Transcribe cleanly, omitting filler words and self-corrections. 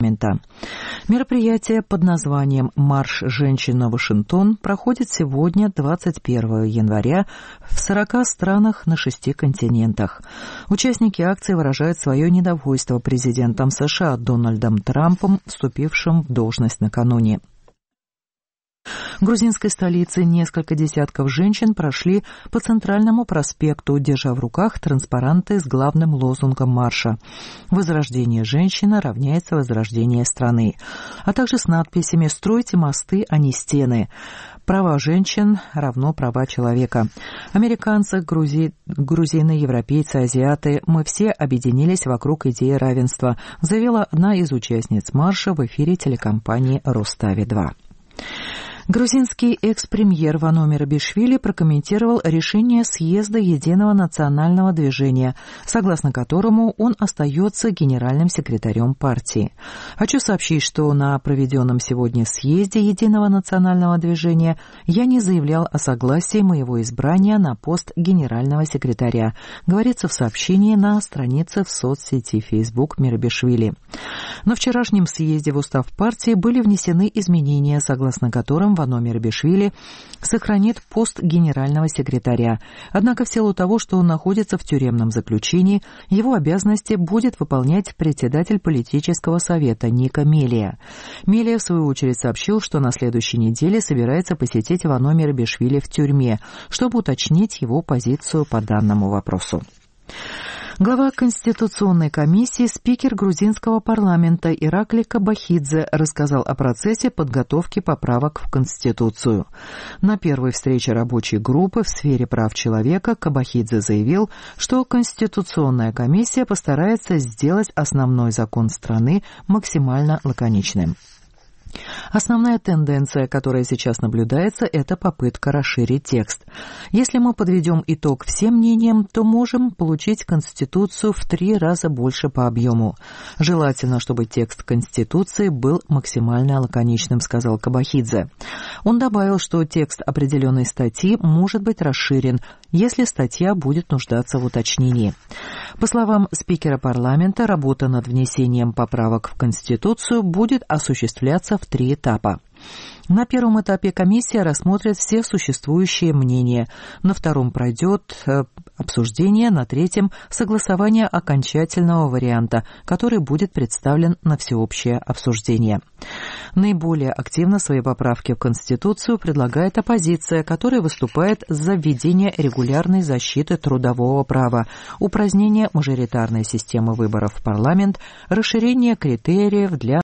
парламента. Мероприятие под названием «Марш женщин на Вашингтон» проходит сегодня, 21 января, в 40 странах на 6 континентах. Участники акции выражают свое недовольство президентом США Дональдом Трампом, вступившим в должность накануне. В грузинской столице несколько десятков женщин прошли по центральному проспекту, держа в руках транспаранты с главным лозунгом марша «Возрождение женщины равняется возрождение страны», а также с надписями «Стройте мосты, а не стены», «Права женщин равно права человека». Американцы, грузины, европейцы, азиаты – мы все объединились вокруг идеи равенства, заявила одна из участниц марша в эфире телекомпании «Рустави-2». Грузинский экс-премьер Вано Мерабишвили прокомментировал решение съезда Единого национального движения, согласно которому он остается генеральным секретарем партии. Хочу сообщить, что на проведенном сегодня съезде Единого национального движения я не заявлял о согласии моего избрания на пост генерального секретаря, говорится в сообщении на странице в соцсети Facebook Мерабишвили. На вчерашнем съезде в устав партии были внесены изменения, согласно которым Вано Мерабишвили сохранит пост генерального секретаря. Однако в силу того, что он находится в тюремном заключении, его обязанности будет выполнять председатель политического совета Ника Мелия. Мелия, в свою очередь, сообщил, что на следующей неделе собирается посетить Вано Мерабишвили в тюрьме, чтобы уточнить его позицию по данному вопросу. Глава Конституционной комиссии, спикер грузинского парламента Иракли Кабахидзе рассказал о процессе подготовки поправок в Конституцию. На первой встрече рабочей группы в сфере прав человека Кабахидзе заявил, что Конституционная комиссия постарается сделать основной закон страны максимально лаконичным. Основная тенденция, которая сейчас наблюдается, это попытка расширить текст. Если мы подведем итог всем мнениям, то можем получить Конституцию в 3 раза больше по объему. Желательно, чтобы текст Конституции был максимально лаконичным, сказал Кабахидзе. Он добавил, что текст определенной статьи может быть расширен, если статья будет нуждаться в уточнении. По словам спикера парламента, работа над внесением поправок в Конституцию будет осуществляться в 3 этапа. На первом этапе комиссия рассмотрит все существующие мнения, на втором пройдет обсуждение, на третьем – согласование окончательного варианта, который будет представлен на всеобщее обсуждение. Наиболее активно свои поправки в Конституцию предлагает оппозиция, которая выступает за введение регулярной защиты трудового права, упразднение мажоритарной системы выборов в парламент, расширение критериев для